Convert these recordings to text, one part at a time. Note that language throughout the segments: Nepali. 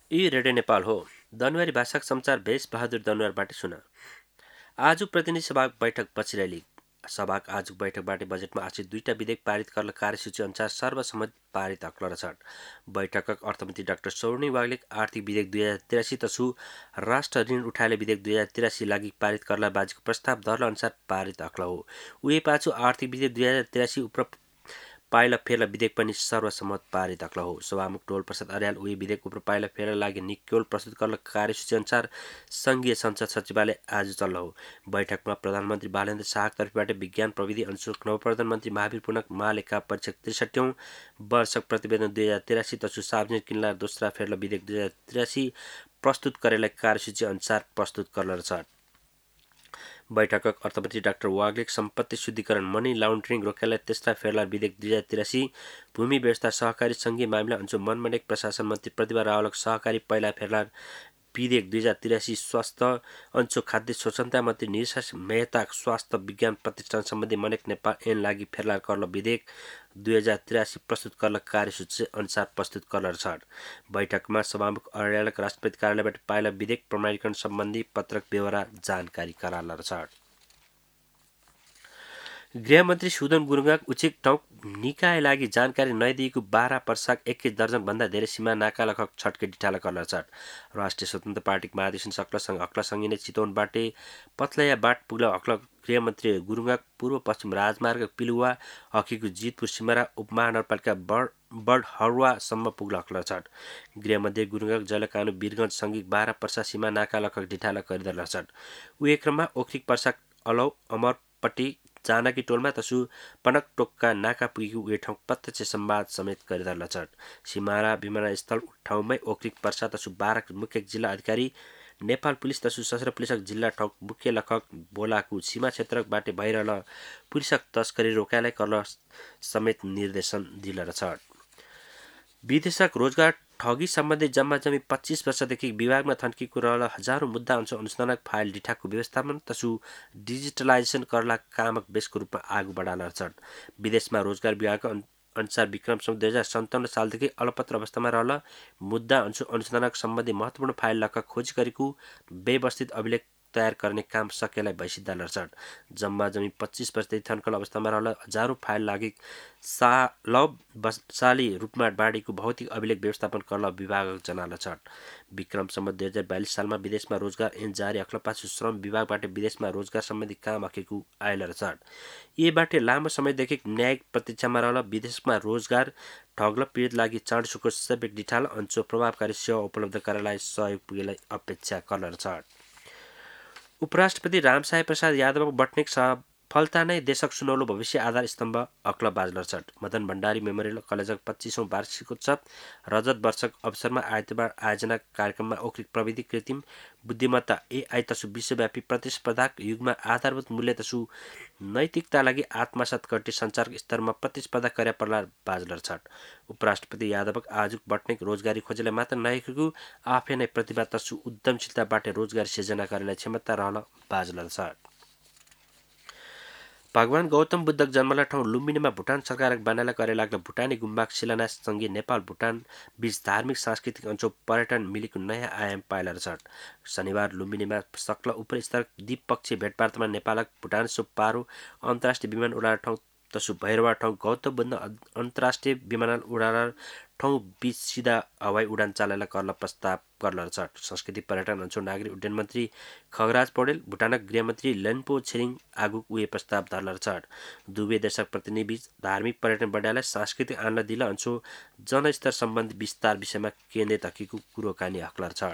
यी रेडियो नेपाल हो। दनुवारी भाषाको समाचार भेष बहादुर दनुवारबाट सुन। आज प्रतिनिधि सभा बैठक बचिरहेली। सभाको आजको बैठकबाट बजेटमा आश्रित 2टा विधेयक पारित गर्न कार्यसूची अनुसार सर्वसम्मत पारित हक्ल छन्। बैठकक अर्थमन्त्री डाक्टर सौर्णी वाग्लेक आर्थिक विधेयक 2083 तसु राष्ट्र ऋण उठाले विधेयक 2083 लागि पारित गर्ला बाजीको प्रस्ताव दर्ल अनुसार पारित हक्ल हो। उही पाछु आर्थिक विधेयक 2083 उप पाइला फेर्ला विधेयक पनि सर्वसम्मत पारित हक्ल हो। सभामुख टोल प्रसाद अर्याल उही विधेयक उप पाइला फेर्ला लागि निक्योल प्रस्तुत गर्न कार्यसूची अनुसार संघीय संसद सचिवालय आज चल्ल हो। बैठकमा प्रधानमन्त्री बालेन्द्र शाहको तर्फबाट विज्ञान प्रविधि अनुशोक नवप्रवर्धन मन्त्री महावीर पुनक महालेखा परीक्षक 63औं वर्षक प्रतिवेदन 2083 तसु सार्वजनिक किनला दोस्रा फेर्ला विधेयक 2083 प्रस्तुत करेलाई कार्यसूची अनुसार प्रस्तुत गर्न छ। बैठकक अर्थमन्त्री डाक्टर वाग्लेक सम्पत्ति शुद्धिकरण मनी लाउन्ड्रिङ रोक्नलाई तेस्रा फेर्ला विधेयक 2083 भूमि व्यवस्था सहकारी सङ्घीय मामिला अन्चो मनमनेक प्रशासन मन्त्री प्रतिभा रावलक सहकारी पहिला फेर्ला विधेयक 2083 स्वास्थ्य अन्चो खाद्य स्वच्छता मन्त्री निशास मेहता स्वास्थ्य विज्ञान प्रतिष्ठान सम्बन्धी मनेक नेपाल ऐन लागि फेर्ला कर्ल विधेयक 2083 प्रस्तुत गर्न कार्यसूची अनुसार प्रस्तुत गर्न छ। बैठकमा सभामुख अर्यालक राष्ट्रपति कार्यालयबाट पाइला विधेयक प्रमाणीकरण सम्बन्धी पत्रक व्यवहार जानकारी गराउन छ। गृहमन्त्री सुदन गुरुङक उचित टोक निकाय लागि जानकारी नदिएको 12 वर्षक 21 दर्जनभन्दा धेरै सीमा नाका लखक छटके डिठाला गर्न छ। राष्ट्रिय स्वतन्त्र पार्टीको महाधिवेशन सक्लसँग हक्लसँगै नै चितवनबाटै पत्लया बाट पुग्ला हक्ल गृहमन्त्री गुरुङक पूर्व पश्चिम राजमार्ग पिलुवा हकीको जितपुर सिमरा उपमहानगरपालिका बडहरुवासम्म पुग्ला हक्ल छ। गृहमन्त्री गुरुङक जलकानु वीरगञ्ज सँगै 12 वर्ष सीमा नाका लखक डिठाला गरिदल छ। उही क्रममा ओख्रिक पर्सा अलौ अमरपट्टि जानकी टोलमा तसु पनक टोकका नाका पुगेको उही ठाउँ प्रत्यक्ष संवाद समेत गरिदल छ। सिमारा विमानस्थल ठाउँमै ओख्रिक पर्सा तसु 12 मुख्य जिल्ला अधिकारी नेपाल पुलिस तसु सशस्त्र पुलिसक जिल्ला ठाउँ मुख्य लखक बोलाको सीमा क्षेत्रबाट भइरहल पुलिसक तस्करी रोकालाई गर्न समेत निर्देशन दिल छ। विदेशक रोजगार ठगी सम्बन्धी जम्मा जम्मी 25 वर्षदेखि विभागमा थन्किएको रहल हजारौं मुद्दा अनुसन्धानक फाइल डिठाको व्यवस्थापन तसु डिजिटलाइजेसन गर्ला कामक बेसको रूपमा आगू बढाउन छन्। विदेशमा रोजगार विभागका अनुसार विक्रमसम्म 2057 सालदेखि अलपत्र अवस्थामा रहल मुद्दा अनुसन्धानक सम्बन्धी महत्त्वपूर्ण फाइल लख खोजी गरेको व्यवस्थित अभिलेख तयार गर्ने काम सकेलाई भइसिद्ध छ। जम्मा जम्मी 25 वर्षदेखि थन्कल अवस्थामा रहल हजारौं फाइल लागि साली रूपमा बाँडेको भौतिक अभिलेख व्यवस्थापन गर्न विभाग जनाल छ। विक्रमसम्म 2042 सालमा विदेशमा रोजगार ऐन जारी हक्ल पाछु श्रम विभागबाट विदेशमा रोजगार सम्बन्धी काम हकेको आयल छ। यीबाट लामो समयदेखि न्यायिक प्रतीक्षामा रहल विदेशमा रोजगार ठग्ल पीडित लागि चाँडसुको सबै डिठाल अन्चो प्रभावकारी सेवा उपलब्ध गरालाई सहयोग पुगेलाई अपेक्षा गर्न छ। उपराष्ट्रपति रामसाई प्रसाद यादवको बटनिक सफलता नै देशक सुनौलो भविष्य आधार स्तम्भ हक्ल बाजल छ। मदन भण्डारी मेमोरियल कलेजक 25औं वार्षिकोत्सव रजत वर्षक अवसरमा आइतबार आयोजना कार्यक्रममा औद्योगिक प्रविधि कृत्रिम बुद्धिमत्ता AI तसु विश्वव्यापी प्रतिस्पर्धाक युगमा आधारभूत मूल्य तसु नैतिकता लागि आत्मसात गर्ने सञ्चारक स्तरमा प्रतिस्पर्धा गर्या पर्ला बाजल छ। उपराष्ट्रपति यादवक आजुक बटनिक रोजगारी खोजेलाई मात्र नहेकेको आफै नै प्रतिभा तसु उद्यमशीलताबाट रोजगारी सिर्जना गर्नलाई क्षमता रहल बाजल छ। भगवान गौतम बुद्धक जन्मला ठाउँ लुम्बिनीमा भुटान सरकारक बनाएला करे लाग्दा भुटानी गुम्बाक शिलान्यास सँगै नेपाल भुटान बीच धार्मिक सांस्कृतिक अञ्चल पर्यटन मिलेको नयाँ आयाम पाइला छ। शनिबार लुम्बिनीमा सक्ल उपस्तर द्विपक्षीय भेटवार्तामा नेपालक भुटान सुब्बारो अन्तर्राष्ट्रिय विमान उडान ठाउँ तसु भैरवा ठाउँ गौतम बुद्ध अन्तर्राष्ट्रिय विमानल उडान ठाउँ बीच सिधा हवाई उडान चालेला गर्न प्रस्ताव गर्न छ। संस्कृति पर्यटन अञ्चल नागरिक उड्डयन मन्त्री खगराज पौडेल भुटानक गृहमन्त्री लेन्पो छिरिङ आगुक उही प्रस्ताव धर्न छ। दुवै देशक प्रतिनिधि धार्मिक पर्यटन बढाएला सांस्कृतिक आनन्द दिला अञ्चो जनस्तर सम्बन्धी विस्तार विषयमा केन्द्रित हकीको कुरोकानी हक्लर छ।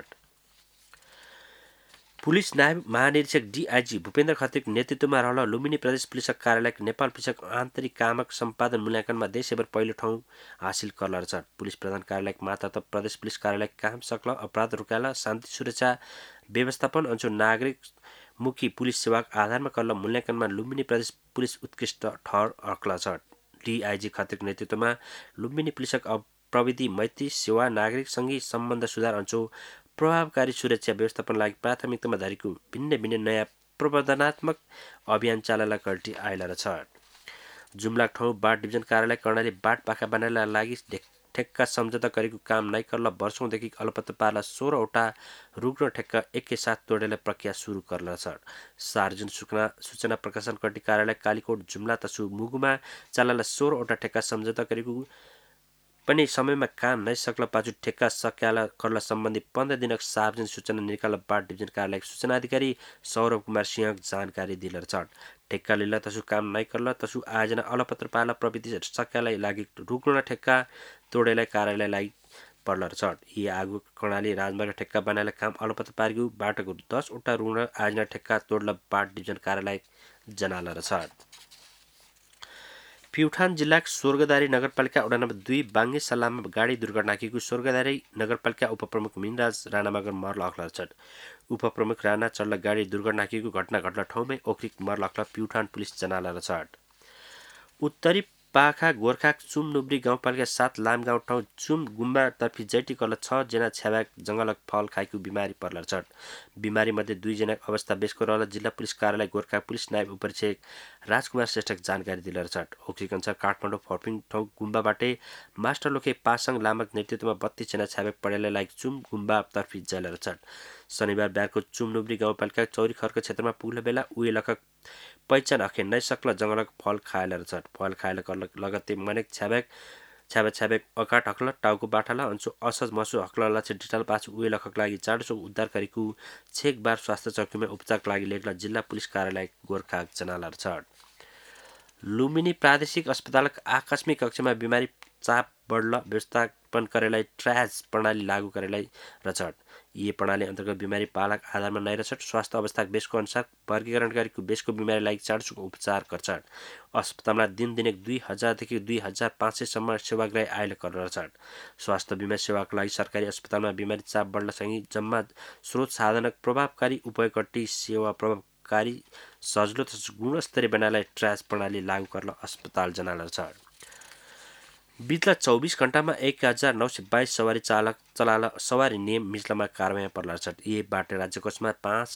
पुलिस नायब महानिरीक्षक DIG भूपेन्द्र खत्रीको नेतृत्वमा रहल लुम्बिनी प्रदेश पुलिसक कार्यालयक नेपाल पुलिसक आन्तरिक कामक सम्पादन मूल्याङ्कनमा देशभर पहिलो ठाउँ हासिल गर्न छ। पुलिस प्रधान कार्यालयक मातहत प्रदेश पुलिस कार्यालयक काम सक्ल अपराध रोकाला शान्ति सुरक्षा व्यवस्थापन अञ्चल नागरिक मुखी पुलिस सेवाक आधारमा कर्ल मूल्याङ्कनमा लुम्बिनी प्रदेश पुलिस उत्कृष्ट ठहर हक्ल छ। DIG खत्रीको नेतृत्वमा लुम्बिनी पुलिसक प्रविधि मैत्री सेवा नागरिक सँगै सम्बन्ध सुधार अञ्चल प्रभावकारी सुरक्षा व्यवस्थापन लागि प्राथमिकतामा धरेको भिन्न भिन्न नयाँ प्रवर्धनात्मक अभियान चालना गर्दै आइला छ। जुम्ला ठाउँ बाट डिभिजन कार्यालय कर्णाली बाट पाखा बनाएला लागि ठेक्का सम्झौता गरेको काम नै करल वर्षौंदेखि अलपत्र पार्ला 16वटा रुग्ण ठेक्का एकैसाथ तोडेर प्रक्रिया सुरु करल छ। सार्वजनिक सूचना प्रकाशन कर्टी कार्यालय कालीकोट जुम्ला तसु मुगुमा चलाला 16वटा ठेक्का सम्झौता गरेको पनि समयमा काम नै सक्ला पाछु ठेक्का सक्याला करला सम्बन्धी 15 दिनक सार्वजनिक सूचना निकाल बाट डिभिजन कार्यालय सूचना अधिकारी सौरभ कुमार सिंह जानकारी दिलर छ। ठेक्का लिला तसु काम नै करला तसु आयोजना अलपत्र पाला प्रविधि सक्यालाई लागि रुग्ण ठेक्का तोडेलाई कार्यालयलाई पर्लर छ। यी आगु कर्णाली राजमार्ग ठेक्का बनाएर काम अलपत्र पारेको बाटोको 10वटा रुग्ण आयोजना ठेक्का तोड्ला बाट डिभिजन कार्यालय जनालर छ। प्युठान जिल्लाको स्वर्गदारी नगरपालिका वडा नम्बर 2 बाङ्गे सल्लाहमा गाडी दुर्घटना केको स्वर्गदारी नगरपालिका उपप्रमुख मिनराज राणा मगर मर्ल अख्ला छ। उपप्रमुख राणा चढ्ला गाडी दुर्घटना केको घटना घट्ला ठाउँमै ओख्रिक मर्ल अख्ला प्युठान पुलिस जनालर छ। उत्तरी पाखा गोर्खा चुम नुब्री गाउँपालिका 7 लाम गाउँ ठाउँ चुम गुम्बा तर्फी जैटी कल 6 जना छ्याबाक जङ्गलक फल खाइको बिमारी पर्लर छ। बिमारी मध्ये 2 जनाको अवस्था बेसको रहल जिल्ला पुलिस कार्यालय गोर्खा पुलिस नायब उपरीक्षक राजकुमार श्रेष्ठक जानकारी दिलर छ। ओख्रिक अनुसार काठमाडौँ फर्पिङ ठाउँ गुम्बाबाटै मास्टर लोके पासाङ लामक नेतृत्वमा 32 जना छ्याबाक पढेलाई लागि चुम गुम्बा तर्फी जलर छ। शनिबार बिहारको चुम नुब्री गाउँपालिका चौरी खर्क क्षेत्रमा पुग्न बेला उही लखक पहिचान अखे नै सक्ल जङ्गलक फल खाएलर छ। फल खाएल लगत्ते मनेक छ्याबेक अकाट हक्ल टाउको बाठाला अन्सु असज मसु हक्लला छ डिटाल पाछु उही लखक लागि चाँडो उद्धार गरेको छेक बार स्वास्थ्य चौकीमा उपचारका लागि लेख्ला जिल्ला पुलिस कार्यालय गोर्खा जनालर छ। लुम्बिनी प्रादेशिक अस्पतालक आकस्मिक कक्षमा बिमारी चाप बढ्ल व्यवस्थापन करेलाई ट्र्याज प्रणाली लागू करेलाई रचट। यी प्रणाली अन्तर्गत बिमारी पालक आधारमा नै रचट स्वास्थ्य अवस्था बेसको अनुसार वर्गीकरण गरेको बेसको बिमारी लागि चाँडो उपचार गर्छ। अस्पतालमा दिनदिनै 2000 देखि 2500 सम्म सेवाग्राही आयल रचट। स्वास्थ्य बिमा सेवाको लागि सरकारी अस्पतालमा बिमारी चाप बढ्लसँगै जम्मा स्रोत साधनक प्रभावकारी उपयोगकर्ती सेवा प्रभावकारी सजिलो तथा गुणस्तरीय बनाएलाई ट्र्याज प्रणाली लागू गर्न अस्पताल जनालर छ। बितला 24 घण्टामा 1922 सवारी चालक चलाल सवारी नियम मिच्लामा कारवाही पर्लर छ। यी बाटे राज्य कोषमा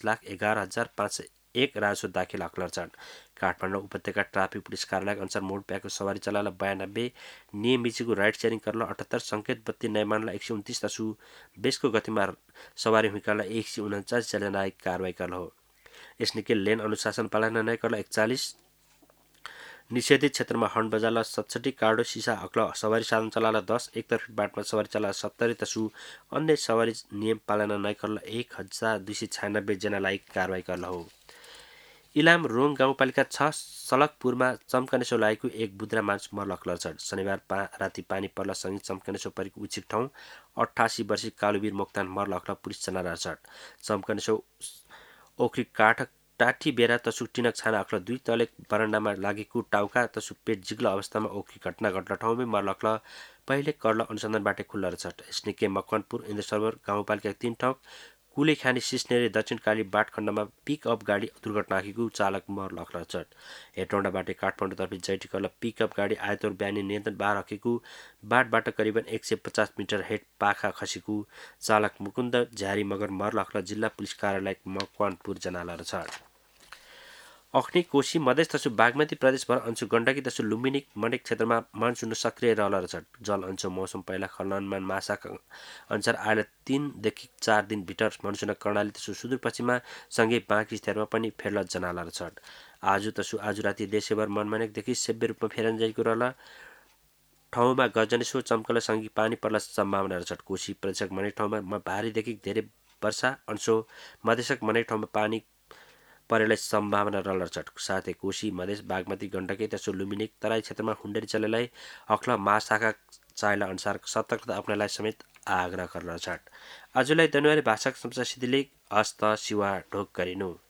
5,11,501 राजस्व दाखिल हक्लर छ। काठमाडौँ उपत्यका ट्राफिक पुलिस कार्यालय अनुसार मोड प्याको सवारी चलाल 92 नियम मिचेको राइड सेयरिङ करल 78 सङ्केत बत्ती नैमानला 129 तसु बेसको गतिमा सवारी हुइकला 149 जना कारवाही करल हो। यसनिके लेन अनुशासन पालना नै करल 41 निषेधित क्षेत्रमा हर्न बजाला 67 कार्डो सिसा हक्ल सवारी साधन चलाला 10 एकतर्फी बाटमा सवारी चलाला 70 तसु अन्य सवारी नियम पालना नै करल 1296 जनालाई कारवाही करल हो। इलाम रोङ गाउँपालिका 6 सलकपुरमा चम्कनेसो लागेको एक बुद्रा मान्छे मर्ल अख्लर छ। शनिबार राति पानी पर्ला सँगै चम्कनेसो परेको उचित ठाउँ 88 वर्षीय कालुवीर मोक्तान मर्ल अख्लर पुलिस जनाला छ। चम्कनेसो ओख्री काठ टाठी बेरा तसु टिनक छाना अख्ल 2 तले बरन्डामा लागेको टाउका तसु पेट जिग्ला अवस्थामा ओख्री घटना घट्ला ठाउँमै मर्ल अख्ल पहिले कर्ल अनुसन्धानबाट खुल्लर छ। स्निके मकवानपुर इन्द्रसरोवर गाउँपालिका 3 ठाउँ कुलेखानी सिस्नेरी दक्षिणकाली बाटखण्डमा पिकअप गाडी दुर्घटना आखेको चालक मर्ल अख्लर छ। हेटौँडाबाट काठमाडौँतर्फ जैटी कर्ल पिकअप गाडी आयतोर बिहानी नियन्त्रण बाहर हकेको बाटबाट करिबन 150 मिटर हेट पाखा खसेको चालक मुकुन्द झ्यारी मगर मर्ल अख्लर जिल्ला पुलिस कार्यालय मकवानपुर जनालर छ। अख्नी कोशी मधेस तसु बागमती प्रदेशभर अंशु गण्डकी तसु लुम्बिनी मनेक क्षेत्रमा मनसुन सक्रिय रहल छ। जल अंशु मौसम पहिला खलनमान मासाका अनुसार आएला 3 देखि 4 दिन भित्र मनसुन कर्णाली तसु सुदूरपश्चिममा सँगै बाँकी क्षेत्रमा पनि फेर्ल जनालर छ। आज राति देशभर मनमनेक देखि सेव्य रूपमा फेरन जाएको रहल ठाउँमा गजनेसो चम्कल सँगै पानी पर्ला सम्भावना छ। कोशी प्रदेशक मनेक ठाउँमा भारीदेखि धेरै वर्षा अंशु मधेसक मनेक ठाउँमा पानी परेलाई सम्भावना रहल छ। साथै कोशी मधेस बागमती गण्डकी तसु लुम्बिनी तराई क्षेत्रमा हुन्डरी चलेलाई हक्ल महाशाखा चाइला अनुसार सतर्कता अपनालाई समेत आग्रह गर्न छ। आजलाई धन्यवाद भाषाको संसार सिद्धिले हस्त सिवा ढोक गरिनु।